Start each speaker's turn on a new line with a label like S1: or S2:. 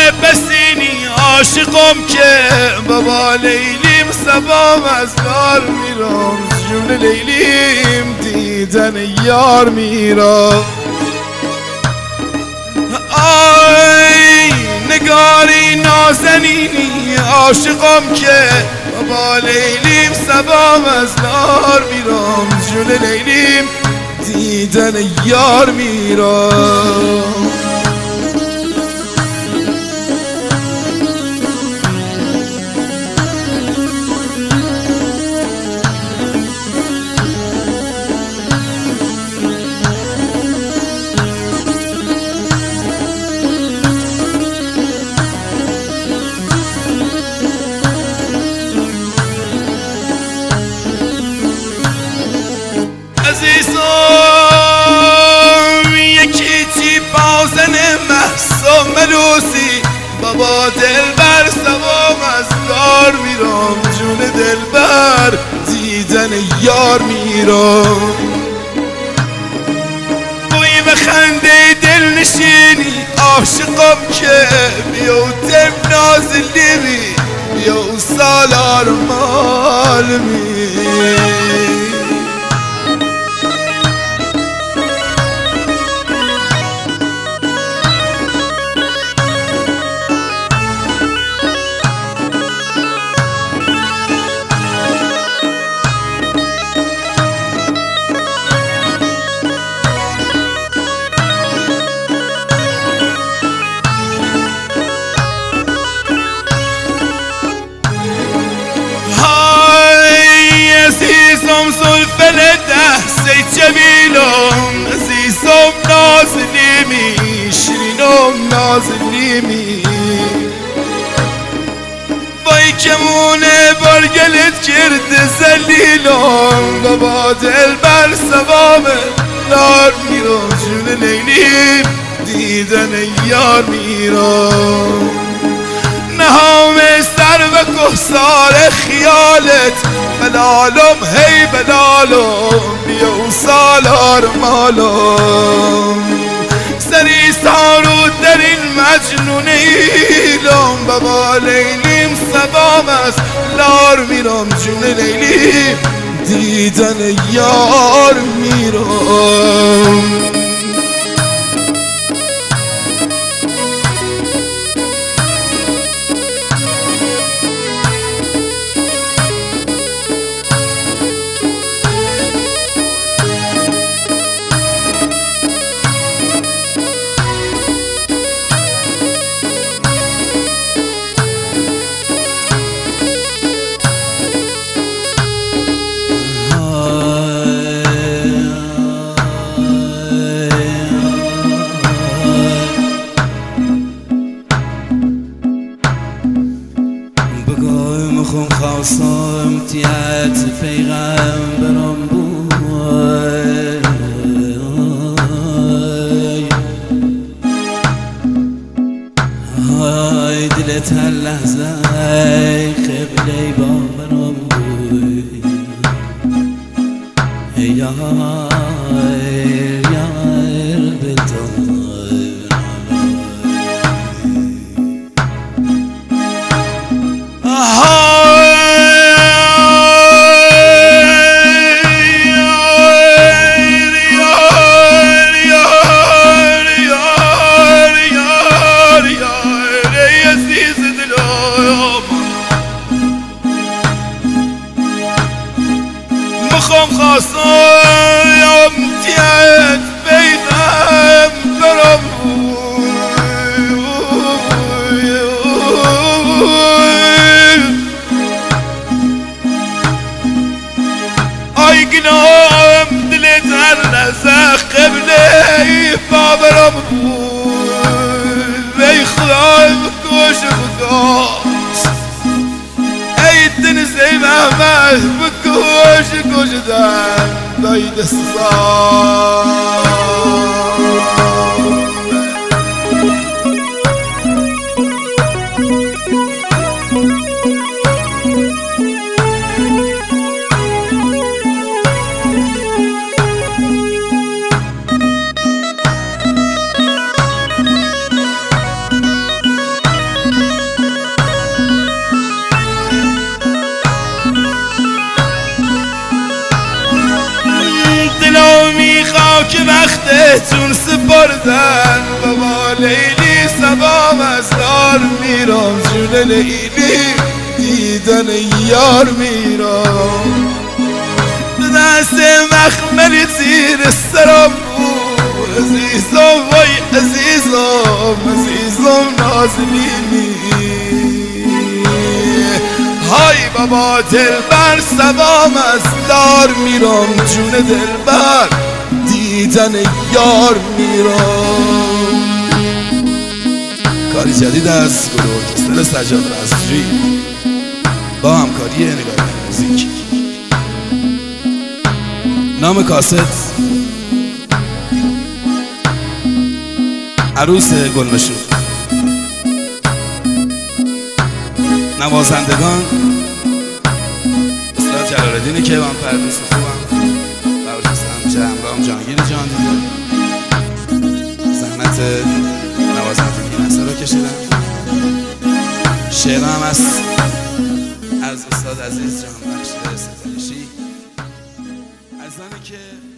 S1: بسینی عاشقم که بابا لیلیم سبام از دار میرم جون لیلیم دیدن یار میرم آی نگاری نازنینی عاشقم که بابا لیلیم سبام از دار میرم جون لیلیم دیدن یار میرم ملوسی بابا دلبر سوام از دار میرم جون دلبر دیدن یار میرم بوی و خنده دل نشینی عاشقم که بیو تم نازلیمی بیو سالار مالمی زلفل دست جمیلم عزیزم نازلیمی شیرینم نازلیمی وای کمونه برگلت کرد زلیلم بابا دلبر سوام نار میرم جون لیلیم دیدن یار میرم نهام سر و کهسار خیالت بلالم هی بلالم بیو سالار مالم سری سارو در این مجنون ایلم بابا لیلیم سبام از لار میرم جون لیلیم دیدن یار میرم
S2: خون خواستم تیت پیغمبرم بود های دلت هر لحظه قبله باورم بود یار بلتان
S1: مخم خواستم تیت پیغمبرم آی گناهم دلت هر لحظه قبله باورم ای خدای بکش خدا ای تنزی محمد بکش کشدن دای دستان خاک وقتتون سپردن بابا لیلی سبام از دار میرم جون لیلی دیدن یار میرم دست مخملی زیر سرم بود عزیزم وای عزیزم نازنینی های بابا دلبر سبام از دار میرم جون دلبر دیدن یار میرم. کاری جدید از گروه ارکستر سجاد رضوی با همکاری نگاه موزیک. نام کاست عروس گلنشو. نوازندگان استاد جلال‌الدین کیوان پردوس خوبم، برنامه‌نویس همراه جهانگیر جان دیده. زحمت نوازندگی نصر رو کشیدن. شعر هم از استاد عزیز جهانبخش ستایشی از زنی که